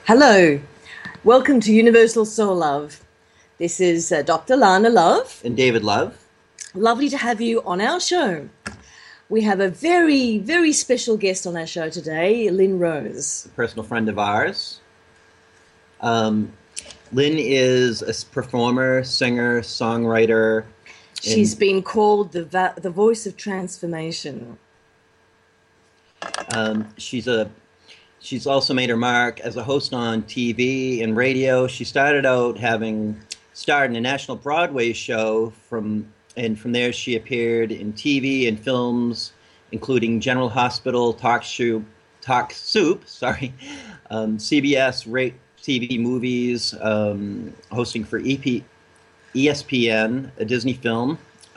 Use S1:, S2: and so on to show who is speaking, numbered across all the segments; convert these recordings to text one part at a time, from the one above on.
S1: Hello, welcome to Universal Soul Love. This is Dr. Lana Love.
S2: And David Love.
S1: Lovely to have you on our show. We have a very, very special guest on our show today, Lynn Rose.
S2: A personal friend of ours. Lynn is a performer, singer, songwriter.
S1: She's been called the voice of transformation.
S2: She's also made her mark as a host on TV and radio. She started out having starred in a national Broadway show, and from there she appeared in TV and films, including General Hospital, Talk Soup, CBS TV movies, hosting for ESPN, a Disney film.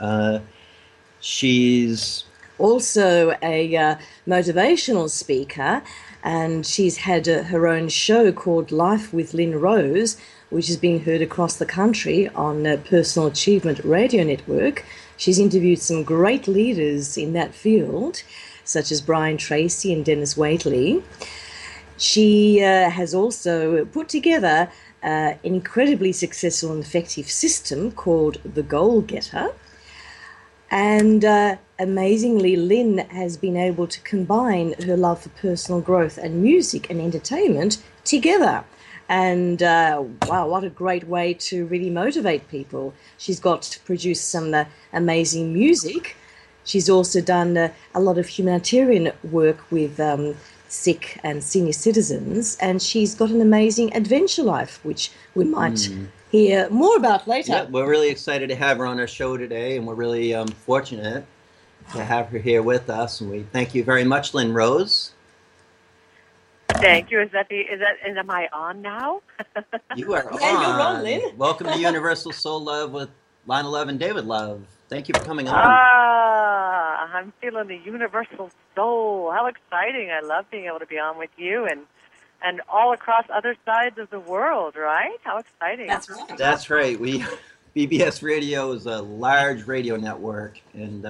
S2: She's
S1: also a motivational speaker, and she's had her own show called Life with Lynn Rose, which is being heard across the country on Personal Achievement Radio Network. She's interviewed some great leaders in that field, such as Brian Tracy and Dennis Waitley. She has also put together an incredibly successful and effective system called The Goal Getter. And amazingly, Lynn has been able to combine her love for personal growth and music and entertainment together. And wow, what a great way to really motivate people. She's got to produce some amazing music. She's also done a lot of humanitarian work with sick and senior citizens. And she's got an amazing adventure life, which we might hear more about later.
S2: Yeah, we're really excited to have her on our show today, and we're really fortunate to have her here with us. And we thank you very much, Lynn Rose.
S3: Thank you. Am I on now?
S2: You are on.
S1: Yeah, you're on, Lynn.
S2: Welcome to Universal Soul Love with Lana Love and David Love. Thank you for coming on.
S3: I'm feeling the universal soul. How exciting. I love being able to be on with you and all across other sides of the world, right? How exciting.
S1: That's right.
S2: That's right. BBS Radio is a large radio network, and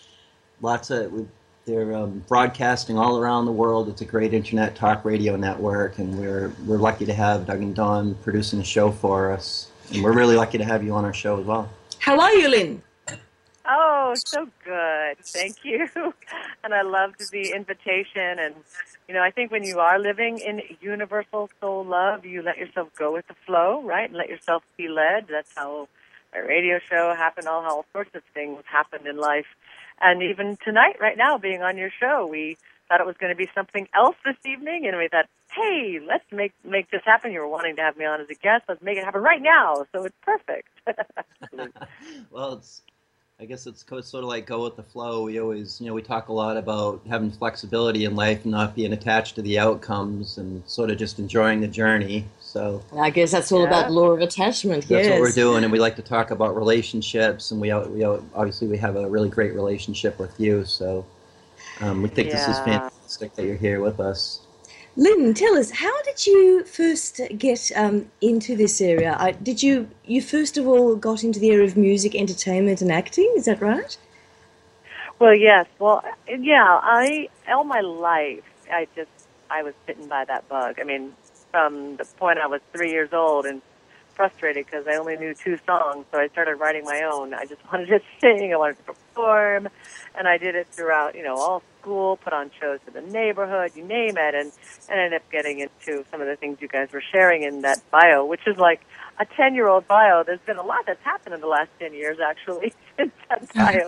S2: they're broadcasting all around the world. It's a great internet talk radio network, and we're lucky to have Doug and Dawn producing the show for us. And we're really lucky to have you on our show as well.
S1: How are you, Lynn?
S3: Oh, so good. Thank you. And I loved the invitation. And, I think when you are living in universal soul love, you let yourself go with the flow, right? And let yourself be led. That's how my radio show happened, all sorts of things happened in life. And even tonight, right now, being on your show, we thought it was going to be something else this evening. And we thought, hey, let's make this happen. You were wanting to have me on as a guest. Let's make it happen right now. So it's perfect.
S2: Well, I guess it's sort of like go with the flow. We always, we talk a lot about having flexibility in life and not being attached to the outcomes and sort of just enjoying the journey. So
S1: I guess that's all about law of attachment.
S2: That's what we're doing, and we like to talk about relationships. And we obviously we have a really great relationship with you. So we think this is fantastic that you're here with us.
S1: Lynn, tell us, how did you first get into this area? You first of all got into the area of music, entertainment, and acting? Is that right?
S3: Well, yes. Well, yeah. All my life, I was bitten by that bug. I mean, from the point I was 3 years old and frustrated because I only knew 2 songs, so I started writing my own. I just wanted to sing, I wanted to perform, and I did it throughout, all school, put on shows in the neighborhood, you name it, and ended up getting into some of the things you guys were sharing in that bio, which is like a 10-year-old bio. There's been a lot that's happened in the last 10 years, actually, since that bio.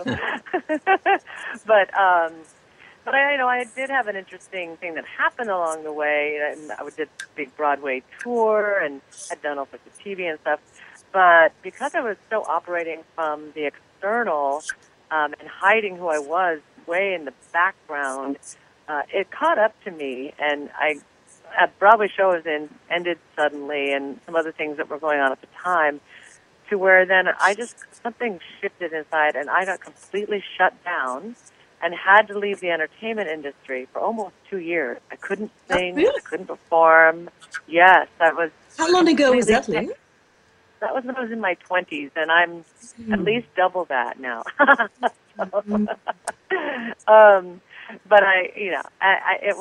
S3: But I did have an interesting thing that happened along the way. And I did a big Broadway tour and had done all sorts of TV and stuff. But because I was still operating from the external and hiding who I was way in the background, it caught up to me. And a Broadway show ended suddenly, and some other things that were going on at the time, to where then something shifted inside, and I got completely shut down and had to leave the entertainment industry for almost 2 years. I couldn't sing, I couldn't perform. Yes, that was...
S1: How long ago was that, Lynn?
S3: That was when I was in my 20s, and I'm at least double that now. But it was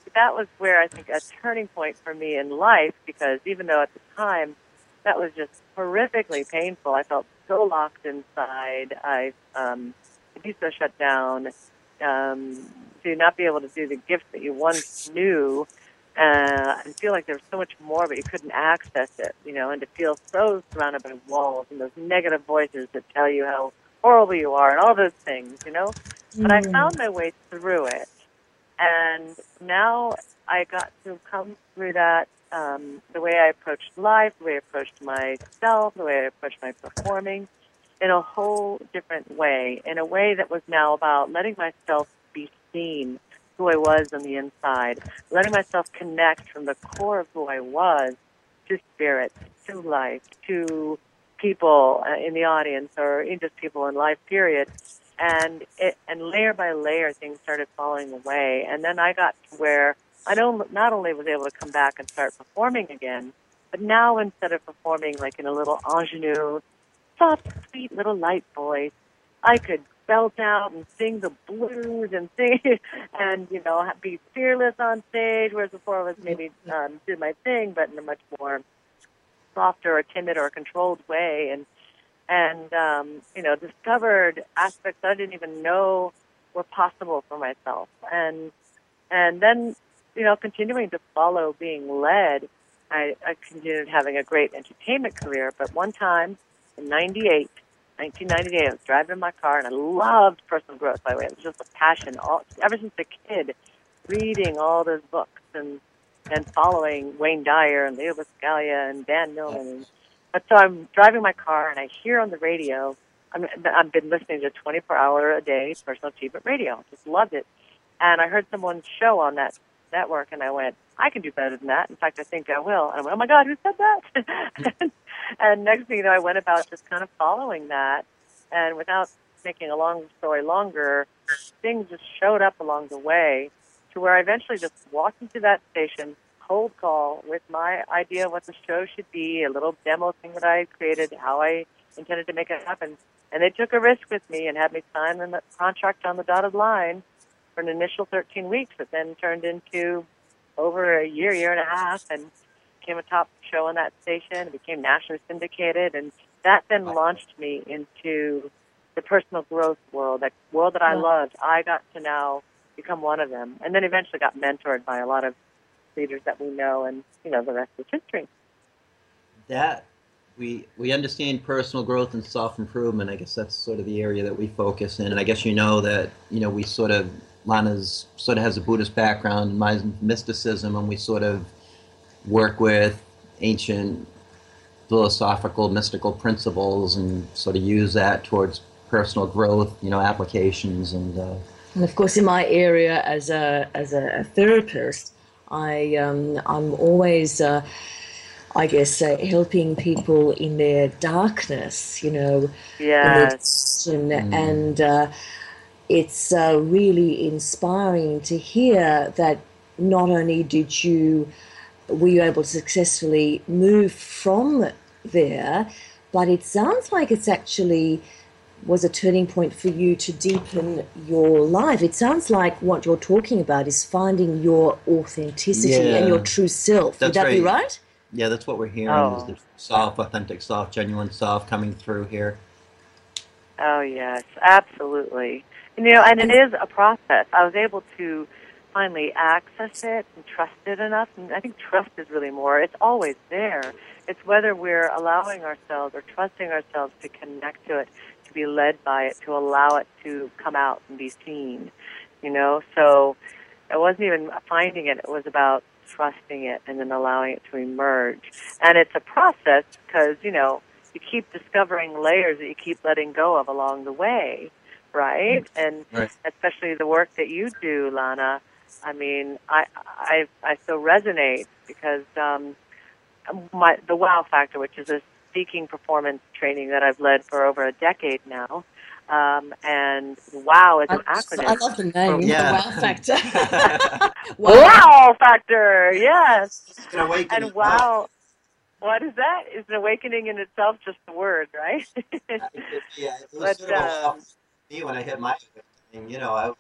S3: that was where I think a turning point for me in life, because even though at the time that was just horrifically painful, I felt so locked inside. I'd be so shut down, to not be able to do the gifts that you once knew, and feel like there was so much more, but you couldn't access it, and to feel so surrounded by walls and those negative voices that tell you how horrible you are and all those things. But I found my way through it, and now I got to come through that, the way I approached life, the way I approached myself, the way I approached my performing, in a whole different way, in a way that was now about letting myself be seen, who I was on the inside, letting myself connect from the core of who I was to spirit, to life, to people in the audience, or even just people in life, period. And layer by layer, things started falling away. And then I got to where I not only was able to come back and start performing again, but now instead of performing like in a little ingenue, soft, sweet little light voice, I could belt out and sing the blues and sing and, be fearless on stage, whereas before I was maybe did my thing, but in a much more softer or timid or controlled way, and discovered aspects I didn't even know were possible for myself. And then, continuing to follow being led, I continued having a great entertainment career. But one time in 1998, I was driving in my car, and I loved personal growth, by the way. It was just a passion ever since a kid, reading all those books and following Wayne Dyer and Leo Buscaglia and Dan Millman. But so I'm driving my car, and I hear on the radio, I've been listening to 24-hour-a-day personal achievement radio. Just loved it. And I heard someone's show on that network, and I went, I can do better than that. In fact, I think I will. And I went, oh, my God, who said that? And next thing you know, I went about just kind of following that. And without making a long story longer, things just showed up along the way to where I eventually just walked into that station, cold call, with my idea of what the show should be, a little demo thing that I created, how I intended to make it happen. And they took a risk with me and had me sign the contract on the dotted line for an initial 13 weeks that then turned into over a year and a half, and became a top show on that station. It became nationally syndicated, and that then launched me into the personal growth world, that world that I loved. I got to now become one of them, and then eventually got mentored by a lot of leaders that we know, and the rest is history.
S2: That we understand personal growth and self-improvement. I guess that's sort of the area that we focus in, and I guess that we sort of, Lana's sort of has a Buddhist background, my mysticism, and we sort of work with ancient philosophical, mystical principles and sort of use that towards personal growth, applications. And
S1: of course, in my area as a therapist, I'm always, helping people in their darkness,
S3: Yes.
S1: and it's really inspiring to hear that not only were you able to successfully move from there, but it sounds like it's actually was a turning point for you to deepen your life. It sounds like what you're talking about is finding your authenticity and your true self. Would that be right?
S2: Yeah, that's what we're hearing, is the self, authentic self, genuine self coming through here.
S3: Oh, yes, absolutely. And it is a process. I was able to finally access it and trust it enough. And I think trust is really more. It's always there. It's whether we're allowing ourselves or trusting ourselves to connect to it, to be led by it, to allow it to come out and be seen. So it wasn't even finding it. It was about trusting it and then allowing it to emerge. And it's a process because, you keep discovering layers that you keep letting go of along the way, right? And especially the work that you do, Lana, I mean, I so resonate because the WOW Factor, which is a speaking performance training that I've led for over a decade now, and WOW is an acronym.
S1: I love the name, the WOW Factor.
S3: WOW Factor, yes.
S2: And
S3: WOW. What is that? Is an awakening in itself just a word, right?
S2: Yeah, it was sort of me when I hit my awakening. I was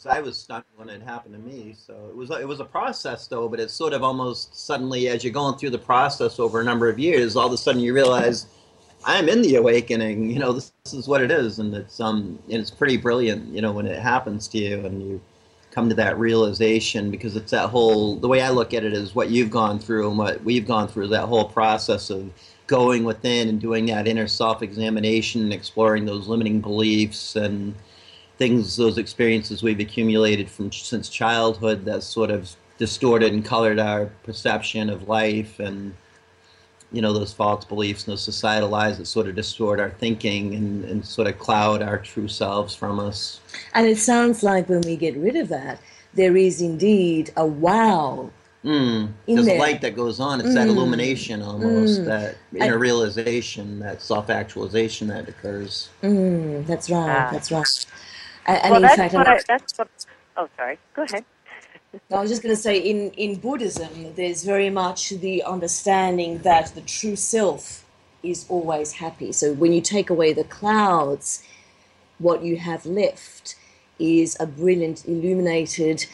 S2: So I was stunned when it happened to me. So it was a process though, but it's sort of almost suddenly as you're going through the process over a number of years, all of a sudden you realize I'm in the awakening. This is what it is, and it's pretty brilliant. When it happens to you and you come to that realization, because it's the way I look at it is what you've gone through and what we've gone through is that whole process of going within and doing that inner self-examination and exploring those limiting beliefs and things, those experiences we've accumulated since childhood that sort of distorted and colored our perception of life, and those false beliefs and those societal lies that sort of distort our thinking and sort of cloud our true selves from us.
S1: And it sounds like when we get rid of that, there is indeed a wow.
S2: There's a light that goes on. It's that illumination almost, that inner realization, that self-actualization that occurs.
S1: That's right. That's right. And
S3: well,
S1: in fact,
S3: oh, sorry. Go ahead.
S1: I was just going to say, in Buddhism, there's very much the understanding that the true self is always happy. So when you take away the clouds, what you have left is a brilliant, illuminated,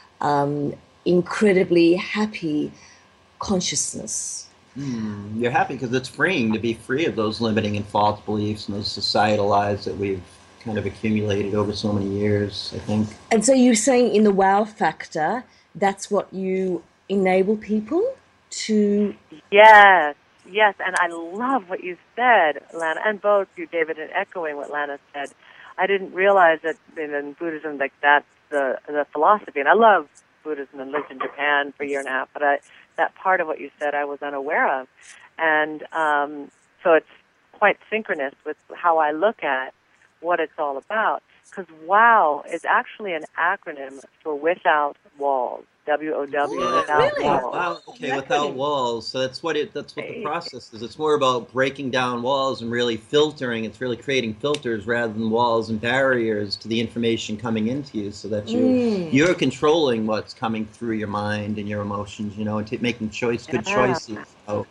S1: incredibly happy consciousness.
S2: You're happy because it's freeing to be free of those limiting and false beliefs and those societal lies that we've kind of accumulated over so many years, I think.
S1: And so you're saying in the wow factor, that's what you enable people to...
S3: Yes, and I love what you said, Lana, and both you, David, and echoing what Lana said. I didn't realize that in Buddhism, like that's the philosophy, and I love Buddhism and lived in Japan for a year and a half, but that part of what you said I was unaware of. And so it's quite synchronous with how I look at what it's all about, because WOW is actually an acronym for Without Walls. W-O-W, without walls.
S2: Wow, okay, without walls. So that's what the process is. It's more about breaking down walls and really filtering. It's really creating filters rather than walls and barriers to the information coming into you, so that you're controlling what's coming through your mind and your emotions, and making good choices. So,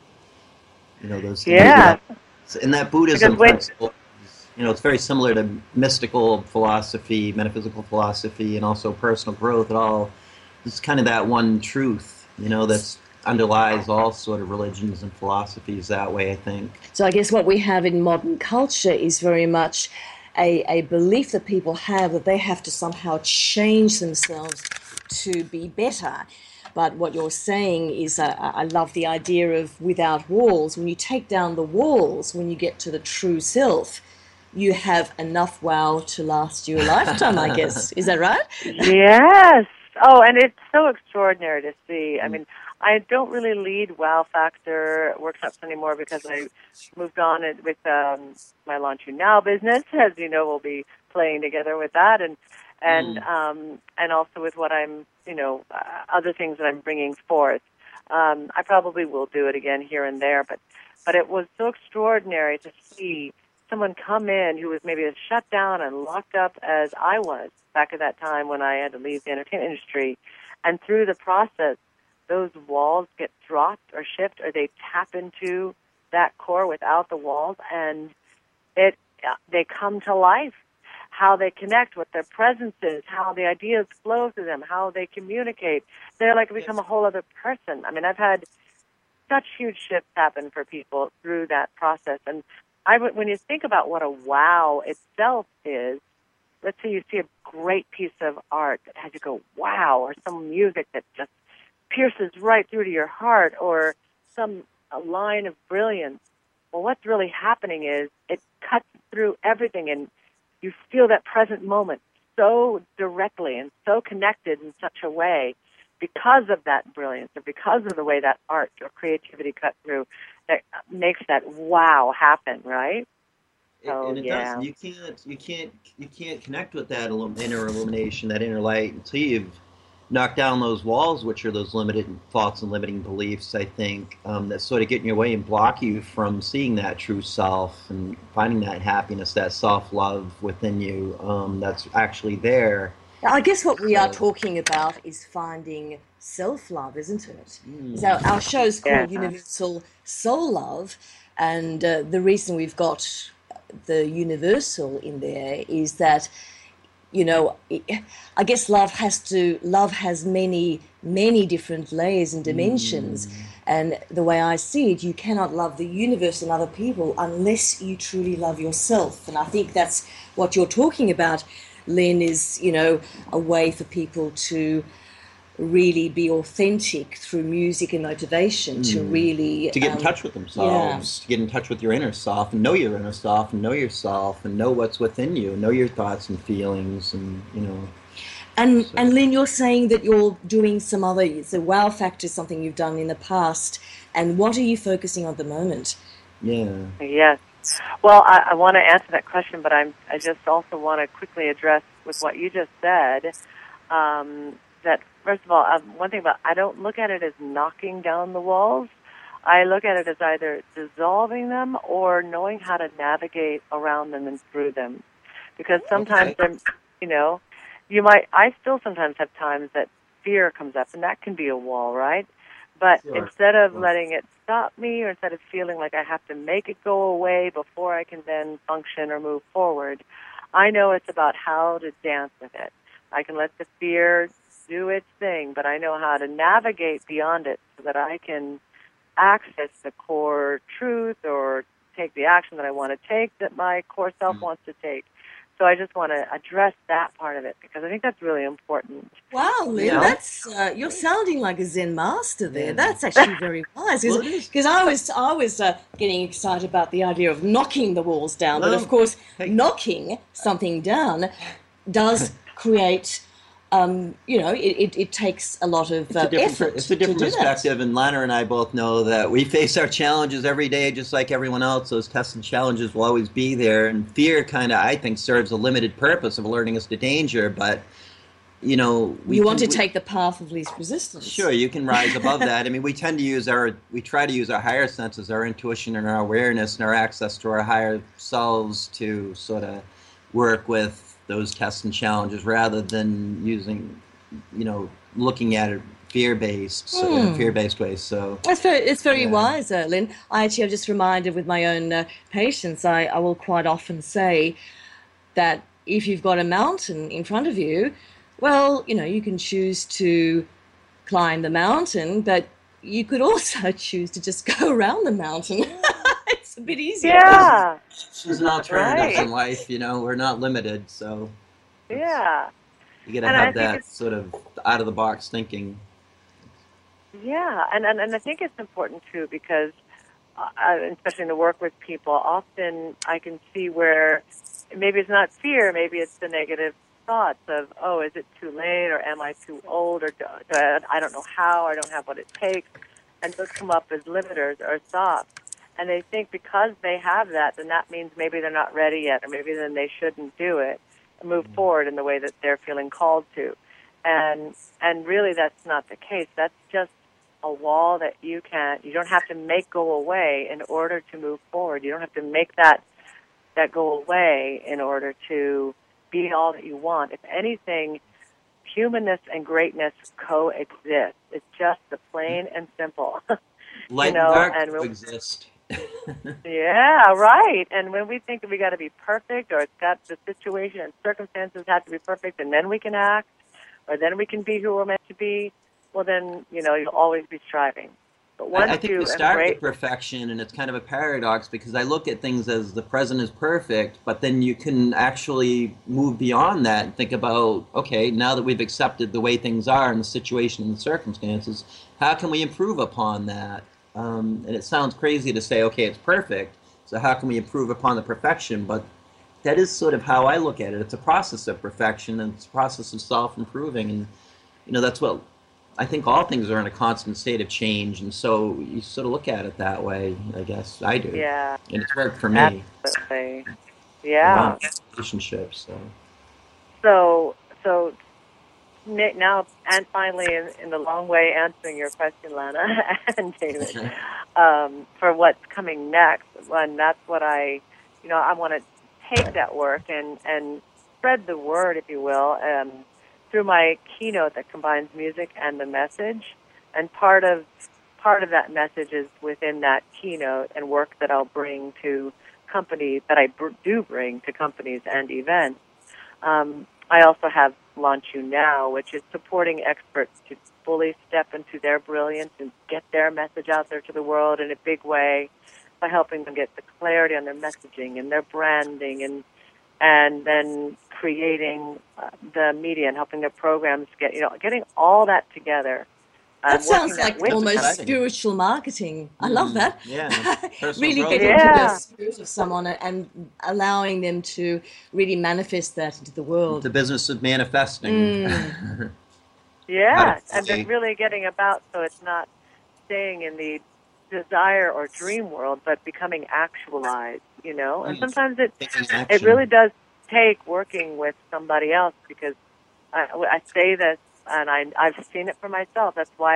S2: those things.
S3: Yeah.
S2: And that Buddhism principle, it's very similar to mystical philosophy, metaphysical philosophy, and also personal growth. It's kind of that one truth, that underlies all sort of religions and philosophies that way, I think.
S1: So I guess what we have in modern culture is very much a belief that people have that they have to somehow change themselves to be better. But what you're saying is, I love the idea of without walls. When you take down the walls, when you get to the true self, you have enough wow to last you a lifetime, I guess. Is that right?
S3: Yes. Oh, and it's so extraordinary to see. I mean, I don't really lead Wow Factor workshops anymore because I moved on with my Launch You Now business. As you know, we'll be playing together with that, and also with what I'm, other things that I'm bringing forth. I probably will do it again here and there, but it was so extraordinary to see someone come in who was maybe as shut down and locked up as I was back at that time when I had to leave the entertainment industry. And through the process, those walls get dropped or shift, or they tap into that core without the walls, and they come to life. How they connect, what their presence is, how the ideas flow through them, how they communicate. They're like become a whole other person. I mean, I've had such huge shifts happen for people through that process. And when you think about what a wow itself is, let's say you see a great piece of art that has you go, wow, or some music that just pierces right through to your heart, or a line of brilliance. Well, what's really happening is it cuts through everything, and you feel that present moment so directly and so connected in such a way because of that brilliance, or because of the way that art or creativity cut through, that makes that wow happen, right?
S2: And it does. You can't connect with that inner illumination, that inner light, until you've knocked down those walls, which are those limited thoughts and limiting beliefs, I think, that sort of get in your way and block you from seeing that true self and finding that happiness, that self-love within you, that's actually there.
S1: I guess what we are talking about is finding self-love, isn't it? So our show's called Universal Soul Love, and the reason we've got the universal in there is that you know, I guess love has many different layers and dimensions. And the way I see it, you cannot love the universe and other people unless you truly love yourself. And I think that's what you're talking about, Lynn, is, you know, a way for people to really be authentic through music and motivation to really
S2: to get in touch with themselves, to get in touch with your inner self, and know your inner self, and know yourself, and know what's within you, know your thoughts and feelings, and you know.
S1: And Lynn, you're saying that you're doing some other, so Wow Factor is something you've done in the past, and what are you focusing on at the moment?
S2: Yeah.
S3: Yes. Well, I want to answer that question, but I just also want to quickly address with what you just said. That first of all, one thing about I don't look at it as knocking down the walls. I look at it as either dissolving them or knowing how to navigate around them and through them. Because sometimes they're, you know, I still sometimes have times that fear comes up, and that can be a wall, right? But instead of letting it stop me, or instead of feeling like I have to make it go away before I can then function or move forward, I know it's about how to dance with it. I can let the fear do its thing, but I know how to navigate beyond it so that I can access the core truth or take the action that I want to take, that my core self wants to take. So I just want to address that part of it because I think that's really important.
S1: Wow, Lynn, that's you're sounding like a Zen master there. That's actually very wise. Because I was getting excited about the idea of knocking the walls down, but of course, knocking something down does create. You know, it takes a lot of effort.
S2: It's a different perspective, and Lana and I both know that we face our challenges every day, just like everyone else. Those tests and challenges will always be there, and fear kind of, I think, serves a limited purpose of alerting us to danger. But you know,
S1: we want to take the path of least resistance.
S2: Sure, you can rise above that. I mean, we try to use our higher senses, our intuition, and our awareness, and our access to our higher selves to sort of work with those tests and challenges rather than using, you know, looking at it fear-based in a fear-based way. So
S1: it's very wise, Lynn. I'm just reminded with my own patients, I will quite often say that if you've got a mountain in front of you, well, you know, you can choose to climb the mountain, but you could also choose to just go around the mountain. It's a bit easier.
S3: Yeah.
S2: There's an alternatives in life, you know, we're not limited, so you gotta have that sort of out of the box thinking.
S3: Yeah, and I think it's important too because, especially in the work with people, often I can see where maybe it's not fear, maybe it's the negative thoughts of, oh, is it too late, or am I too old, or I don't know how, I don't have what it takes, and those come up as limiters or stops. And they think because they have that, then that means maybe they're not ready yet, or maybe then they shouldn't do it and move forward in the way that they're feeling called to. And really that's not the case. That's just a wall that you don't have to make go away in order to move forward. You don't have to make that go away in order to be all that you want. If anything, humanness and greatness coexist. It's just the plain and simple.
S2: Light and dark coexist.
S3: Yeah, right. And when we think that we got to be perfect, or it's got the situation and circumstances have to be perfect, and then we can act, or then we can be who we're meant to be, well, then, you know, you'll always be striving. But once
S2: I think we start with perfection, and it's kind of a paradox because I look at things as the present is perfect, but then you can actually move beyond that and think about, okay, now that we've accepted the way things are and the situation and the circumstances, how can we improve upon that? And it sounds crazy to say, okay, it's perfect, so how can we improve upon the perfection? But that is sort of how I look at it. It's a process of perfection, and it's a process of self-improving, and you know, that's what I think all things are in a constant state of change, and so you sort of look at it that way, I guess I do.
S3: Yeah.
S2: And it's worked for me.
S3: Absolutely. Yeah.
S2: Relationships,
S3: So now, and finally, in the long way answering your question, Lana and David, for what's coming next, and that's what I want to take that work and spread the word, if you will, through my keynote that combines music and the message. And part of that message is within that keynote and work that I'll bring to companies, that I do bring to companies and events. I also have Launch You Now, which is supporting experts to fully step into their brilliance and get their message out there to the world in a big way by helping them get the clarity on their messaging and their branding and then creating the media and helping their programs getting all that together.
S1: That sounds like
S3: with
S1: almost
S2: exciting.
S1: spiritual marketing. I love that.
S2: Yeah. Personal
S1: Really
S2: growth.
S1: getting to
S3: Yeah.
S1: the spirit of someone and allowing them to really manifest that into the world.
S2: The business of manifesting.
S3: Yeah,
S2: How
S3: and
S2: to-
S3: then really getting about so it's not staying in the desire or dream world, but becoming actualized, you know? And sometimes
S2: Taking
S3: it
S2: action.
S3: really does take working with somebody else, because I say this, and I've seen it for myself. That's why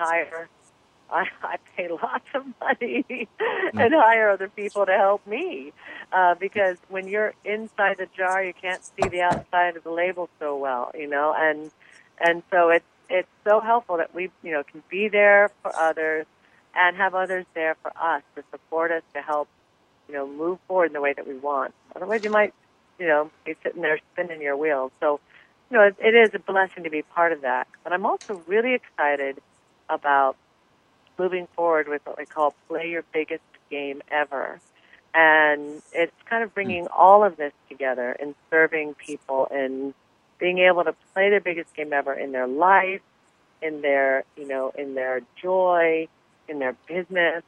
S3: I pay lots of money and hire other people to help me, because when you're inside the jar, you can't see the outside of the label so well, you know, and so it's so helpful that we, you know, can be there for others and have others there for us to support us, to help, you know, move forward in the way that we want. Otherwise, you might, you know, be sitting there spinning your wheels. So, you know, it is a blessing to be part of that. But I'm also really excited about moving forward with what we call Play Your Biggest Game Ever. And it's kind of bringing all of this together and serving people and being able to play their biggest game ever in their life, in their, you know, in their joy, in their business,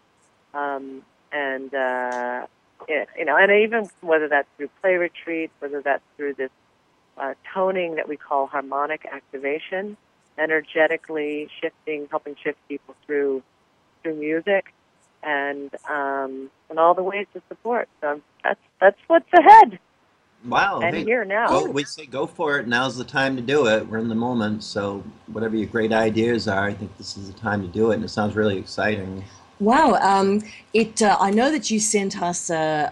S3: you know, and even whether that's through play retreats, whether that's through this toning that we call harmonic activation, energetically shifting, helping shift people through music, and all the ways to support. So that's what's ahead.
S2: Wow.
S3: And
S2: hey,
S3: here now.
S2: Well, we say go for it. Now's the time to do it. We're in the moment. So whatever your great ideas are, I think this is the time to do it. And it sounds really exciting.
S1: Wow. I know that you sent us a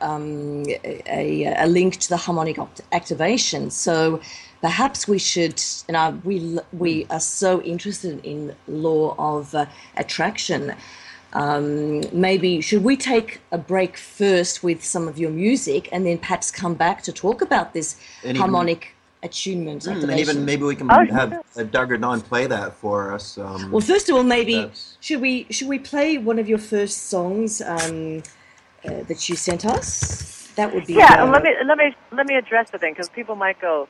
S1: link to the harmonic activation. So perhaps we should, and we are so interested in law of attraction. Maybe should we take a break first with some of your music and then perhaps come back to talk about this harmonic attunement activation?
S2: And even maybe we can have Doug or Don play that for us.
S1: Well, first of all, maybe should we play one of your first songs that you sent us? That would be
S3: let me address the thing, because people might go,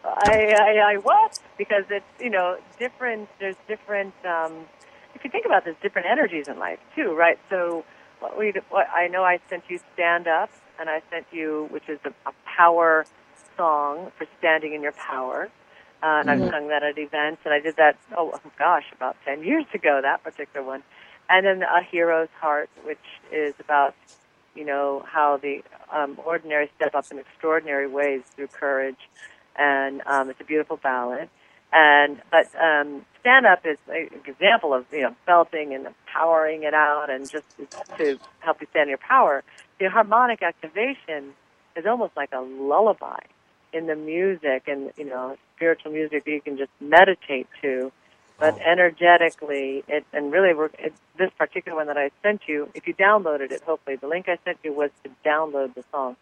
S3: I what? Because it's, you know, different. There's different. If you think about, there's different energies in life too, right? So what I know, I sent you Stand Up, and I sent you, which is a power song for standing in your power. And I've sung that at events, and I did that, about 10 years ago, that particular one. And then A Hero's Heart, which is about, you know, how the ordinary step up in extraordinary ways through courage. And it's a beautiful ballad. But Stand Up is an example of, you know, belting and powering it out and just to help you stand in your power. The harmonic activation is almost like a lullaby in the music, and, you know, spiritual music that you can just meditate to. But energetically, this particular one that I sent you, if you downloaded it, hopefully the link I sent you was to download the song.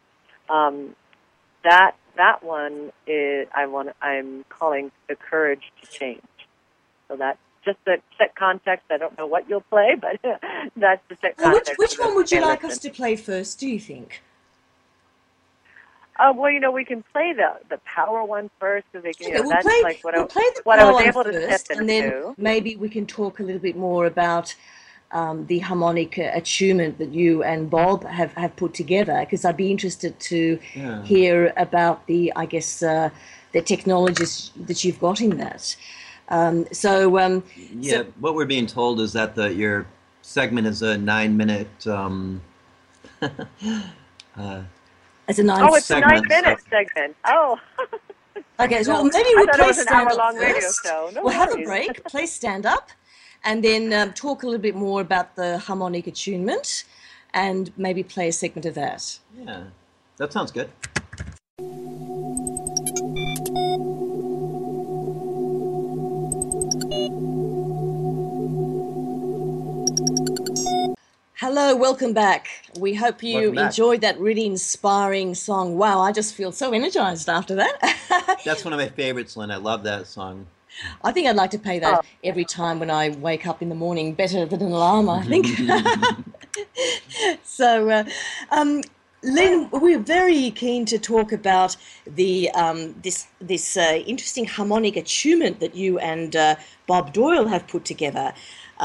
S3: That one is I'm calling The Courage to Change. So that's just to set context. I don't know what you'll play, but that's the set context.
S1: Which one would you like us to play first, do you think?
S3: Well, you know, we can play the power one first, so they can.
S1: Okay,
S3: That's like what I was able to step into.
S1: And then maybe we can talk a little bit more about the harmonic attunement that you and Bob have put together, because I'd be interested to hear about the technologies that you've got in that.
S2: What we're being told is that your segment is a 9-minute.
S1: It's a 9-minute
S3: segment. Oh.
S1: Okay, so maybe we'll play Stand Up
S3: first.
S1: We'll have a break, play Stand Up, and then talk a little bit more about the harmonic attunement, and maybe play a segment of that.
S2: Yeah, that sounds good.
S1: Hello, welcome back. We hope you
S2: Welcome back.
S1: enjoyed that really inspiring song. Wow, I just feel so energized after that.
S2: That's one of my favorites, Lynn. I love that song.
S1: I think I'd like to play
S3: Oh,
S1: that every time when I wake up in the morning, better than an alarm, I think. So, Lynn, we're very keen to talk about the this interesting harmonic attunement that you and Bob Doyle have put together.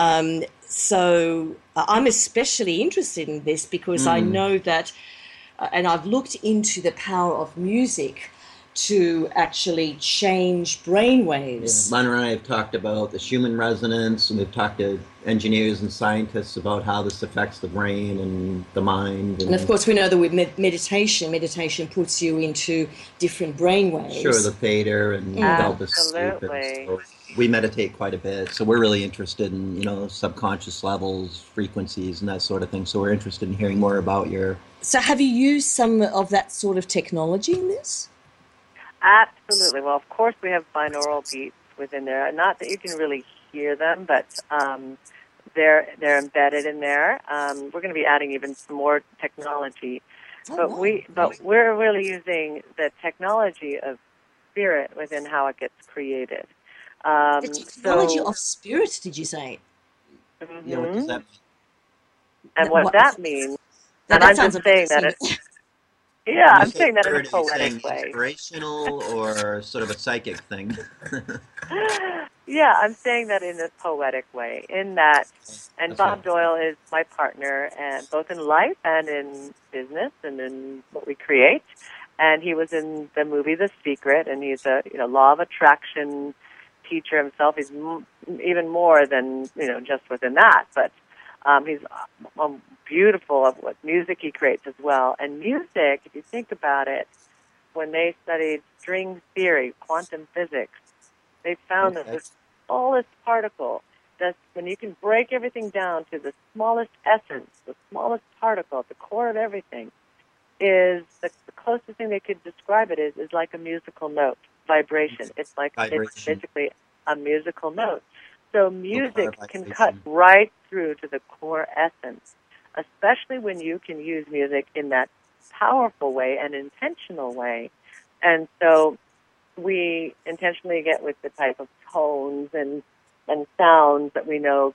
S1: I'm especially interested in this because I
S2: Mm.
S1: know that, and I've looked into the power of music to actually change
S2: Yeah,
S1: brainwaves.
S2: Lana and I have talked about the Schumann resonance, and we've talked to engineers and scientists about how this affects the brain and the mind.
S1: And of
S2: And
S1: course, we know that with meditation puts you into different
S2: sure, the
S1: brainwaves.
S2: theta and delta sleep. And
S3: absolutely.
S2: so we meditate quite a bit. So we're really interested in, subconscious levels, frequencies, and that sort of thing. So we're interested in hearing more about your.
S1: So, have you used some of that sort of technology in this?
S3: Absolutely. Well, of course, we have binaural beats within there. Not that you can really hear them, but they're embedded in there. We're going to be adding even some more technology,
S1: Oh,
S3: but
S1: wow.
S3: we're really using the technology of spirit within how it gets created.
S1: The technology
S3: So,
S1: of spirit, did you say?
S2: Yeah, what does
S3: mhm.
S2: that
S3: And what
S1: What?
S3: that means,
S1: That,
S3: and
S1: that
S3: I'm
S1: sounds
S3: just saying that
S1: amazing.
S3: yeah,
S2: When you
S3: I'm
S2: say
S3: saying that in a
S2: spirit, are you saying
S3: poetic way.
S2: inspirational or sort of a psychic thing?
S3: Yeah, I'm saying that in a poetic way. In that, and
S2: Okay.
S3: Bob Doyle is my partner, and both in life and in business and in what we create. And he was in the movie The Secret, and he's a law of attraction teacher himself. He's even more than just within that, but he's beautiful of what music he creates as well. And music, if you think about it, when they studied string theory, quantum physics, they found that
S2: Okay.
S3: the smallest particle, that's when you can break everything down to the smallest essence, the smallest particle at the core of everything, is the closest thing they could describe it is like a musical note, vibration. It's
S2: Vibration.
S3: basically a musical note. So
S2: So car
S3: music can cut
S2: vibration.
S3: right through to the core essence, especially when you can use music in that powerful way and intentional way. And so we intentionally get with the type of tones and sounds that we know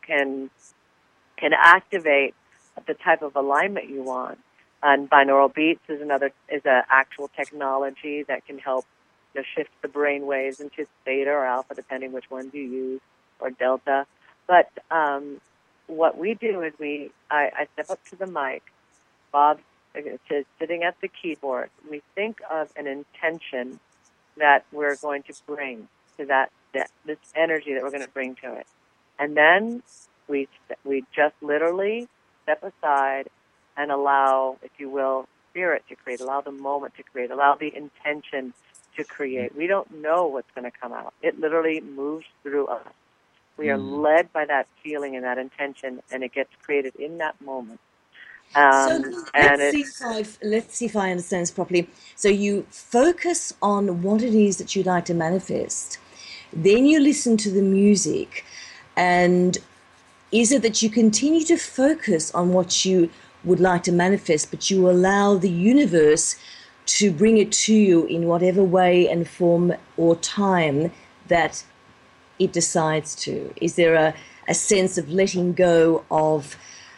S3: can activate the type of alignment you want. And binaural beats is a actual technology that can help shift the brain waves into theta or alpha, depending which ones you use, or delta. But what we do is I step up to the mic. Bob is sitting at the keyboard. We think of an intention that we're going to bring to that this energy that we're going to bring to it, and then we just literally step aside and allow, if you will, spirit to create, allow the moment to create, allow the intention to create. We don't know what's going to come out. It literally moves through us. We are
S2: Mm.
S3: led by that feeling and that intention, and it gets created in that moment.
S1: So
S3: And it
S1: let's see if I understand this properly. So you focus on what it is that you'd like to manifest. Then you listen to the music, and is it that you continue to focus on what you would like to manifest, but you allow the universe to bring it to you in whatever way and form or time that it decides to? Is there a sense of letting go of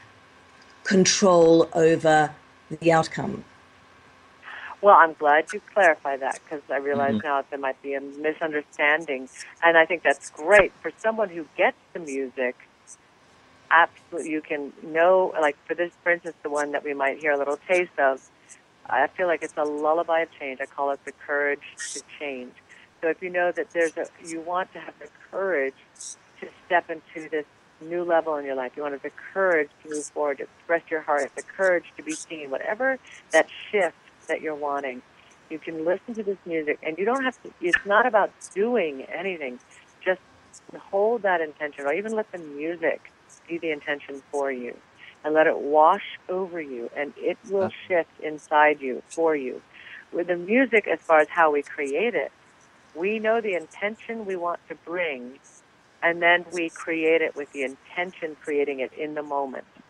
S1: control over the outcome?
S3: Well, I'm glad you clarified that because I realize
S2: Mhm.
S3: now that there might be a misunderstanding. And I think that's great for someone who gets the music. Absolutely, you can know, like for instance, the one that we might hear a little taste of. I feel like it's a lullaby of change. I call it the courage to change. So if you know that you want to have the courage to step into this new level in your life. You want the courage to move forward, to express your heart, the courage to be seen, whatever that shift that you're wanting. You can listen to this music, and you don't have to, it's not about doing anything. Just hold that intention, or even let the music be the intention for you, and let it wash over you, and it will shift inside you, for you. With the music, as far as how we create it, we know the intention we want to bring, and then we create it with the intention creating it in the moment.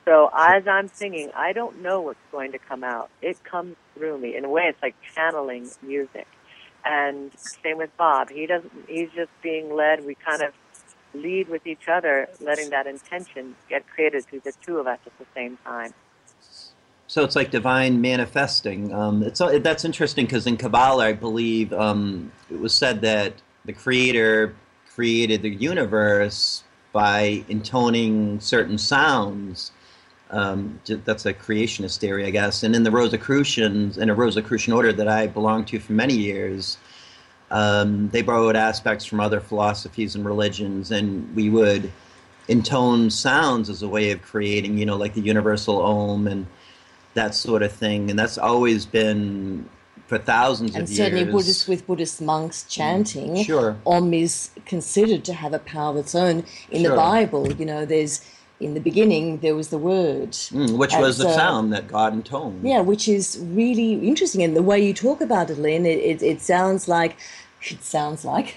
S3: So as I'm singing, I don't know what's going to come out. It comes through me. In a way, it's like channeling music. And same with Bob. He's just being led. We kind of lead with each other, letting that intention get created through the two of us at the same time.
S2: So it's like divine manifesting. That's interesting because in Kabbalah, I believe it was said that the Creator created the universe by intoning certain sounds. That's a creationist theory, I guess. And in the Rosicrucians, in a Rosicrucian order that I belonged to for many years, they borrowed aspects from other philosophies and religions, and we would intone sounds as a way of creating, like the universal Om and that sort of thing. And that's always been for thousands of years.
S1: And certainly with Buddhist monks chanting,
S2: sure.
S1: Om is considered to have a power of its own. In the Bible, there's, in the beginning, there was the word.
S2: Which was the sound that God intoned.
S1: Yeah, which is really interesting. And the way you talk about it, Lynn, it sounds like, it sounds like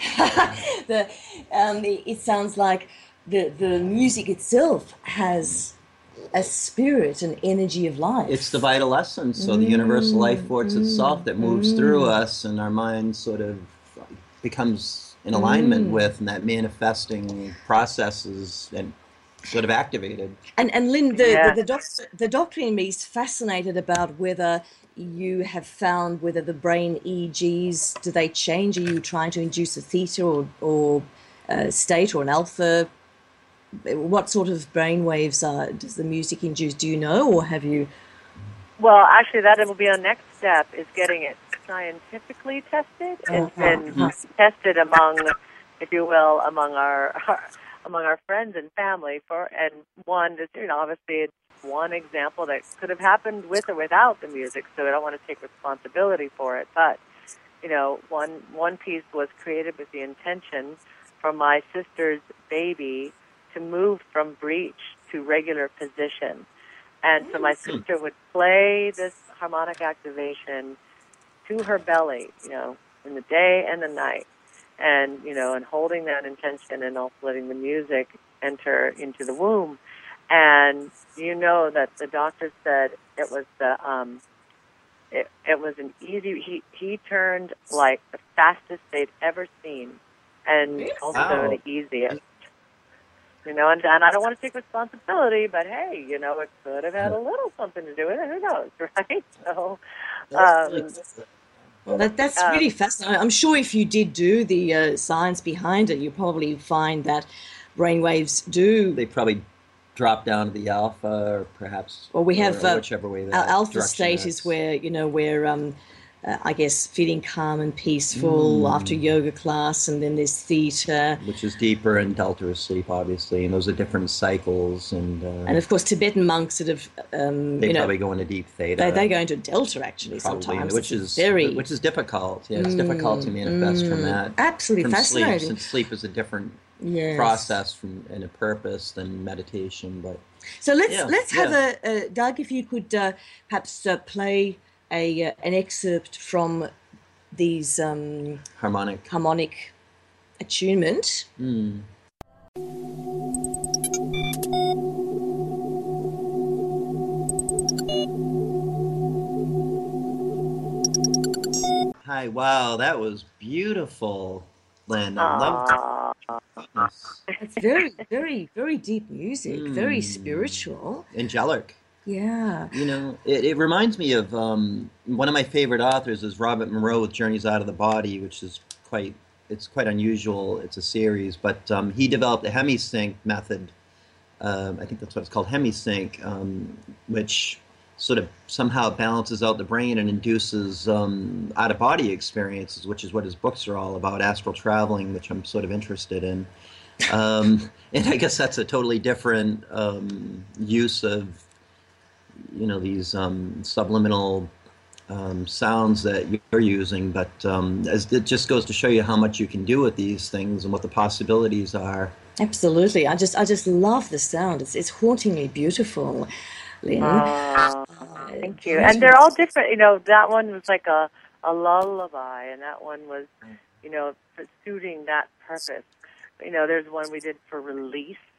S1: the music itself has a spirit, an energy of life.
S2: It's the vital essence, so the universal life force itself that moves through us, and our mind sort of becomes in alignment with, and that manifesting processes and sort of activated.
S1: And Lynn, the doctor in me is fascinated about whether you have found whether the brain EEGs, do they change? Are you trying to induce a theta or state or an alpha? What sort of brain waves does the music induce? Do you know, or have you?
S3: Well, actually, that will be our next step, is getting it scientifically tested. It's been tested among, if you will, among our friends and family. And one, obviously, it's one example that could have happened with or without the music, so I don't want to take responsibility for it. But, one piece was created with the intention for my sister's baby to move from breech to regular position. And so my sister would play this harmonic activation to her belly, in the day and the night. And, and holding that intention and also letting the music enter into the womb. And that the doctor said it was it was an easy, he turned like the fastest they'd ever seen, and also the easiest. And I don't want to take responsibility, but hey, it could have had a little something to do with it. Who knows, right? So,
S1: well, that's really fascinating. I'm sure if you did do the science behind it, you probably find that brainwaves do.
S2: They probably drop down to the alpha, or perhaps.
S1: Well, we have
S2: whichever way.
S1: Our alpha state is where we're I guess feeling calm and peaceful after yoga class, and then there's theta,
S2: which is deeper, and delta is sleep, obviously, and those are different cycles. And
S1: of course, Tibetan monks that have
S2: they probably go into deep theta.
S1: They go into delta actually
S2: probably,
S1: sometimes,
S2: which is difficult. Yeah, it's difficult to manifest from that.
S1: Absolutely
S2: from
S1: fascinating.
S2: Sleep, since sleep is a different process and a purpose than meditation. But
S1: so let's have a Doug, if you could perhaps play an excerpt from these harmonic attunement.
S2: Hi, wow, that was beautiful, Lynn. I love
S1: It's very, very, very deep music, very spiritual.
S2: Angelic.
S1: Yeah.
S2: It reminds me of one of my favorite authors is Robert Monroe with Journeys Out of the Body, which is quite unusual. It's a series, but he developed a hemisync method. I think that's what it's called, hemisync, which sort of somehow balances out the brain and induces out-of-body experiences, which is what his books are all about, astral traveling, which I'm sort of interested in. And I guess that's a totally different use of these subliminal sounds that you're using, but as it just goes to show you how much you can do with these things and what the possibilities are.
S1: Absolutely, I just love the sound. It's hauntingly beautiful, Lynn.
S3: Thank you. And they're all different. That one was like a lullaby, and that one was, for suiting that purpose. There's one we did for release,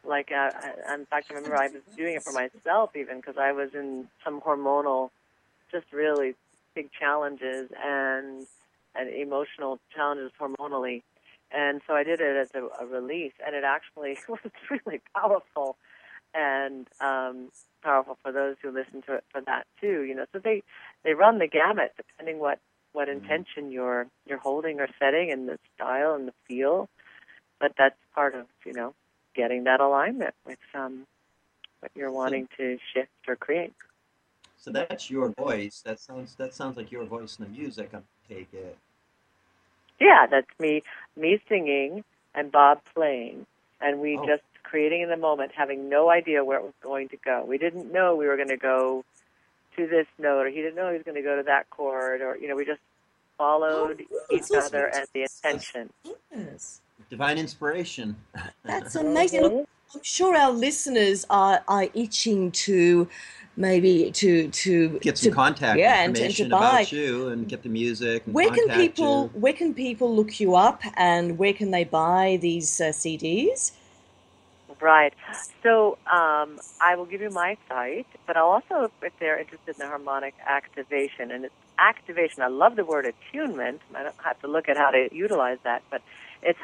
S3: Like, in fact, I remember I was doing it for myself even because I was in some hormonal, just really big challenges and emotional challenges hormonally. And so I did it as a release, and it actually was really powerful and powerful for those who listen to it for that too. You know, so they run the gamut depending what intention you're holding or setting, and the style and the feel. But that's part of, you know, getting that alignment with what you're wanting to shift or create.
S2: So that's your voice. That sounds like your voice in the music. I take it.
S3: Yeah, that's me singing and Bob playing, and we just creating in the moment, having no idea where it was going to go. We didn't know we were going to go to this note, or he didn't know he was going to go to that chord, or, you know, we just followed each other and the intention.
S1: Yes.
S2: Divine inspiration.
S1: That's amazing. Look, I'm sure our listeners are itching to maybe to
S2: get some contact information about you and get the music. And
S1: where can people look you up, and where can they buy these CDs?
S3: Right. So I will give you my site, but I'll also, if they're interested in the harmonic activation, and it's activation. I love the word attunement. I don't have to look at how to utilize that, but it's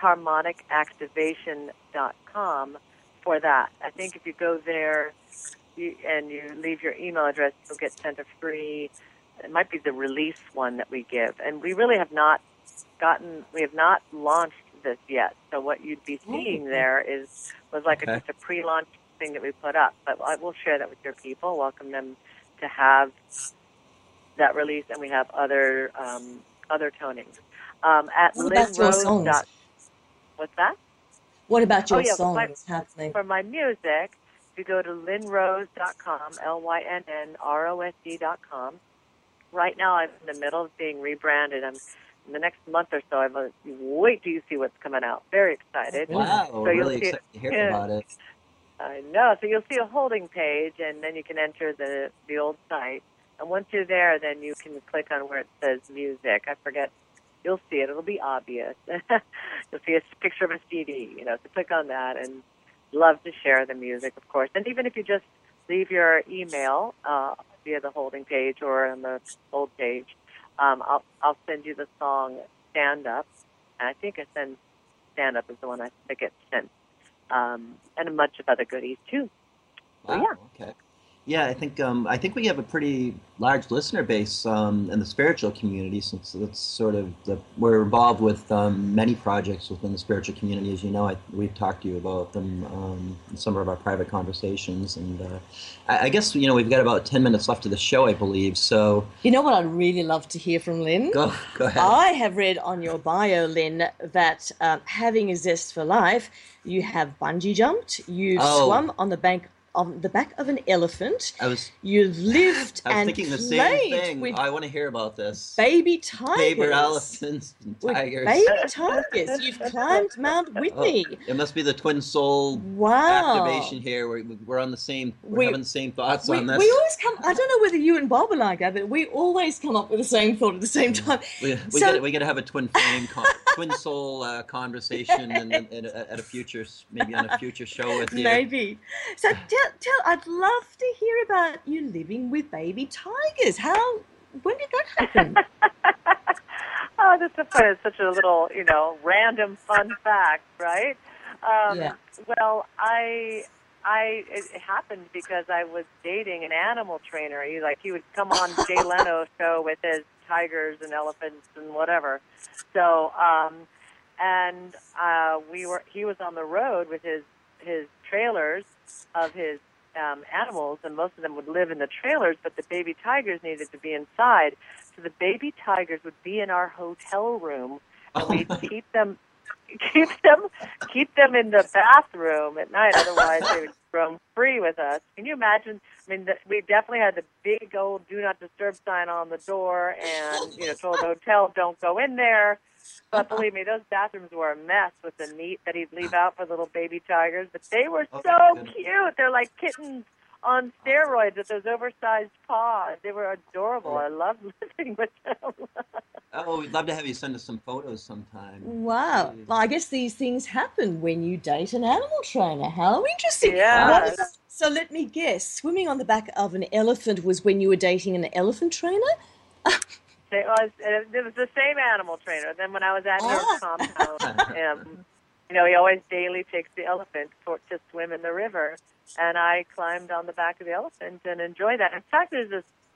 S3: harmonicactivation.com for that. I think if you go there and you leave your email address, you'll get sent a free, it might be the release one that we give. And we really have not launched this yet. So what you'd be seeing there was like just a pre-launch thing that we put up. But I will share that with your people, welcome them to have that release, and we have other tonings. At
S1: what about your songs?
S3: What's that?
S1: What about your songs?
S3: For my music, if you go to lynnrose.com, lynnrosd.com. Right now, I'm in the middle of being rebranded. In the next month or so, wait till you see what's coming out. Very excited.
S2: Wow, so really excited to hear about it.
S3: I know. So you'll see a holding page, and then you can enter the old site. And once you're there, then you can click on where it says music. I forget. You'll see it. It'll be obvious. You'll see a picture of a CD, you know, so click on that, and love to share the music, of course. And even if you just leave your email via the holding page or on the old page, I'll send you the song Stand Up. And I think Stand Up is the one that gets sent. And a bunch of other goodies, too.
S2: Wow, so, okay. Yeah, I think we have a pretty large listener base in the spiritual community, since it's sort of we're involved with many projects within the spiritual community. As you know, we've talked to you about them in some of our private conversations, and I guess, you know, we've got about 10 minutes left of the show, I believe. So
S1: you know what I'd really love to hear from Lynn?
S2: Go ahead.
S1: I have read on your bio, Lynn, that having a zest for life, you have bungee jumped, you've swum on the back of an elephant. You've lived and
S2: thinking the
S1: same
S2: thing.
S1: With
S2: I want to hear about this.
S1: Baby tigers.
S2: Paper elephants and tigers.
S1: Baby tigers. You've climbed Mount Whitney.
S2: It must be the twin soul activation here. We're on the same. We're having the same thoughts on this.
S1: We always come. I don't know whether you and Bob are like that, but we always come up with the same thought at the same time.
S2: We got to have a twin flame, twin soul conversation, and at a future, maybe on a future show with you.
S1: Maybe. So I'd love to hear about you living with baby tigers. When did that happen?
S3: Oh, that's such a little, you know, random fun fact, right?
S1: Yeah.
S3: Well, it happened because I was dating an animal trainer. He would come on Jay Leno show with his tigers and elephants and whatever. So, he was on the road with his trailers of his animals, and most of them would live in the trailers, but the baby tigers needed to be inside. So the baby tigers would be in our hotel room, and we'd keep them in the bathroom at night. Otherwise, they would roam free with us. Can you imagine? I mean, we definitely had the big old "Do Not Disturb" sign on the door, and told the hotel, "Don't go in there." But believe me, those bathrooms were a mess with the meat that he'd leave out for little baby tigers. But they were so cute. They're like kittens on steroids with those oversized paws. They were adorable. I loved living with them.
S2: Oh, we'd love to have you send us some photos sometime.
S1: Wow. Well, I guess these things happen when you date an animal trainer. How interesting. What
S3: Yes.
S1: about, so let me guess, swimming on the back of an elephant was when you were dating an elephant trainer?
S3: It was the same animal trainer. Then when I was at her
S1: Ah.
S3: compound, he always daily takes the elephant to swim in the river, and I climbed on the back of the elephant and enjoy that. In fact, there's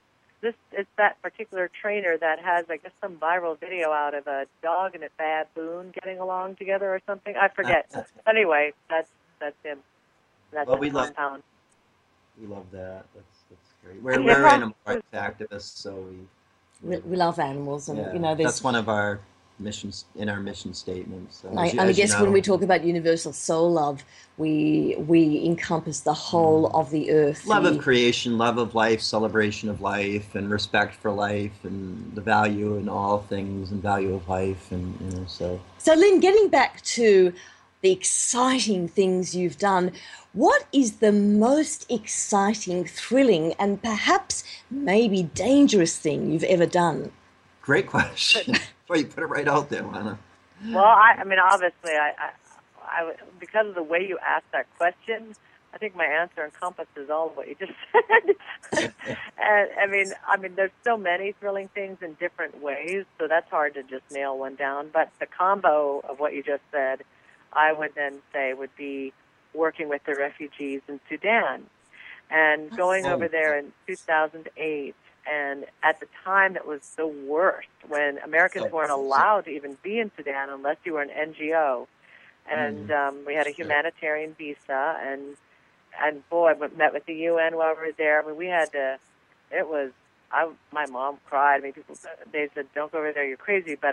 S3: it's that particular trainer that has, I guess, some viral video out of a dog and a baboon getting along together or something. I forget. Anyway, that's him. That's
S2: Well,
S3: his compound.
S2: we love that. That's great. We're animal rights activists, so
S1: We love animals, and
S2: yeah,
S1: there's.
S2: that's one of our missions in our mission statement. So,
S1: I guess when we talk about universal soul love, we encompass the whole of the earth.
S2: Love of creation, love of life, celebration of life, and respect for life, and the value in all things, and value of life, and so.
S1: So, Lynn, getting back to the exciting things you've done, what is the most exciting, thrilling, and perhaps maybe dangerous thing you've ever done?
S2: Great question. Well, you put it right out there, Lana.
S3: Well, I mean, obviously, I because of the way you asked that question, I think my answer encompasses all of what you just said. And I mean, there's so many thrilling things in different ways, so that's hard to just nail one down. But the combo of what you just said, I would then say would be working with the refugees in Sudan and going over there in 2008. And at the time, it was the worst when Americans weren't allowed to even be in Sudan unless you were an NGO. And we had a humanitarian visa, and boy, I met with the UN while we were there. I mean, we had to. It was. My mom cried. I mean, they said, "Don't go over there. You're crazy." But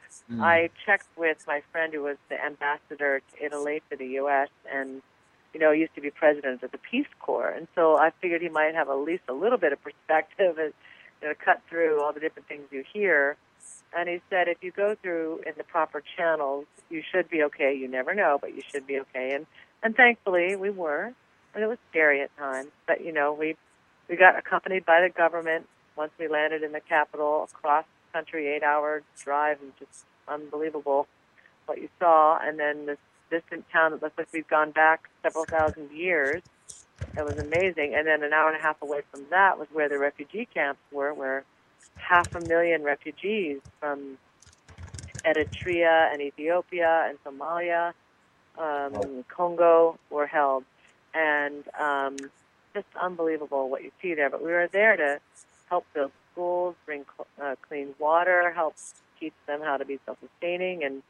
S3: I checked with my friend who was the ambassador to Italy for the U.S. and used to be president of the Peace Corps, and so I figured he might have at least a little bit of perspective and cut through all the different things you hear. And he said, if you go through in the proper channels, you should be okay. You never know, but you should be okay. And thankfully, we were. And it was scary at times, but we got accompanied by the government once we landed in the capital, across the country, 8-hour drive, and just unbelievable what you saw. And then this distant town that looked like we'd gone back several thousand years. It was amazing. And then an hour and a half away from that was where the refugee camps were, where 500,000 refugees from Eritrea and Ethiopia and Somalia, Congo were held. And just unbelievable what you see there. But we were there to help build schools, bring clean water, help teach them how to be self-sustaining, and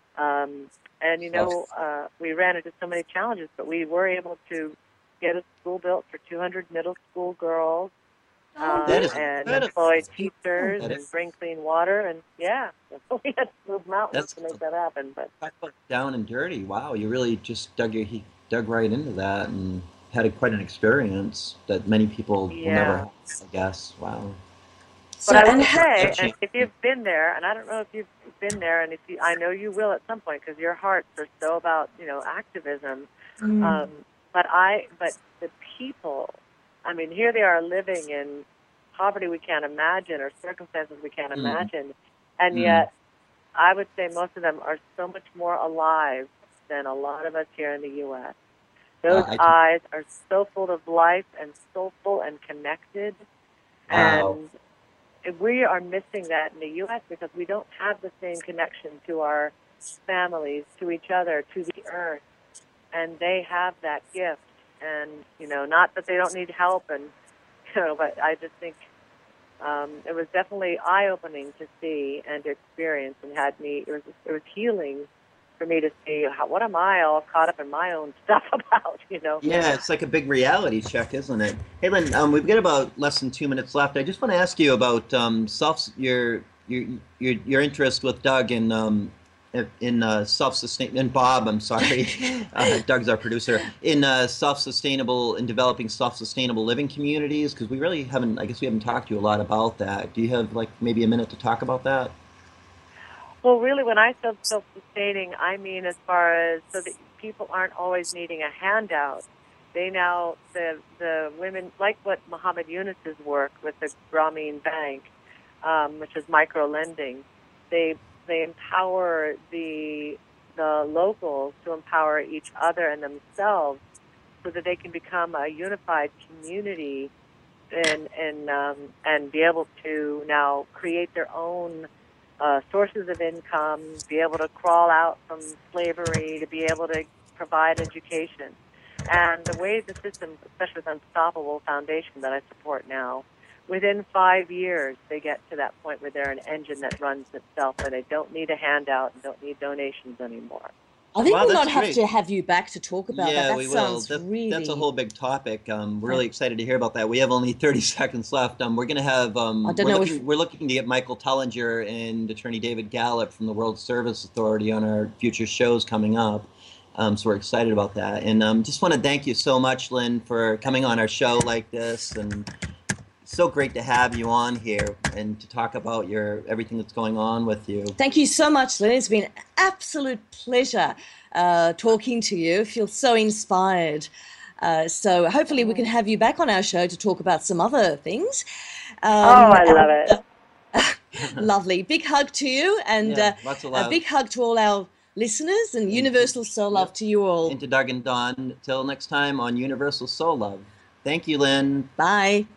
S3: we ran into so many challenges, but we were able to get a school built for 200 middle school girls, and employ teachers and bring clean water, and we had to move mountains to make that happen. But
S2: down and dirty. Wow, you really just dug right into that and had quite an experience that many people will never have, I guess. Wow.
S3: But I would say, and if you've been there, and I don't know if you've been there, and I know you will at some point because your hearts are so about activism. But the people, I mean, here they are living in poverty we can't imagine or circumstances we can't imagine, and yet I would say most of them are so much more alive than a lot of us here in the U.S. Those eyes are so full of life and soulful and connected, and we are missing that in the U.S. because we don't have the same connection to our families, to each other, to the earth, and they have that gift. And not that they don't need help, and but I just think it was definitely eye-opening to see and to experience, and it was healing for me to see what am I all caught up in my own stuff about,
S2: Yeah, it's like a big reality check, isn't it? Hey, Lynn, we've got about less than 2 minutes left. I just want to ask you about your interest with Doug in self-sustain, and Bob, I'm sorry, Doug's our producer, in developing self-sustainable living communities, because we really haven't talked to you a lot about that. Do you have maybe a minute to talk about that?
S3: Well, really, when I said self-sustaining, I mean as far as so that people aren't always needing a handout. they now, the women, like what Muhammad Yunus's work with the Grameen Bank, which is micro lending, they empower the locals to empower each other and themselves so that they can become a unified community and be able to now create their own sources of income, be able to crawl out from slavery, to be able to provide education. And the way the system, especially with Unstoppable Foundation that I support now, within 5 years they get to that point where they're an engine that runs itself, where they don't need a handout and don't need donations anymore.
S1: I think
S2: Wow,
S1: we might
S2: that's
S1: have
S2: great.
S1: to have you back to talk about that.
S2: Yeah,
S1: That
S2: we will.
S1: sounds really...
S2: That's a whole big topic. Really excited to hear about that. We have only 30 seconds left. We're going to have.
S1: I don't know if...
S2: We're looking to get Michael Tullinger and Attorney David Gallup from the World Service Authority on our future shows coming up. So we're excited about that. And just want to thank you so much, Lynn, for coming on our show like this. And so great to have you on here and to talk about everything that's going on with you.
S1: Thank you so much, Lynn. It's been an absolute pleasure talking to you. I feel so inspired. So hopefully we can have you back on our show to talk about some other things.
S3: I love it.
S1: Lovely. Big hug to you, and
S2: lots of love.
S1: A big hug to all our listeners, and Universal Soul Love to you all.
S2: And to Doug and Don. Till next time on Universal Soul Love. Thank you, Lynn.
S1: Bye.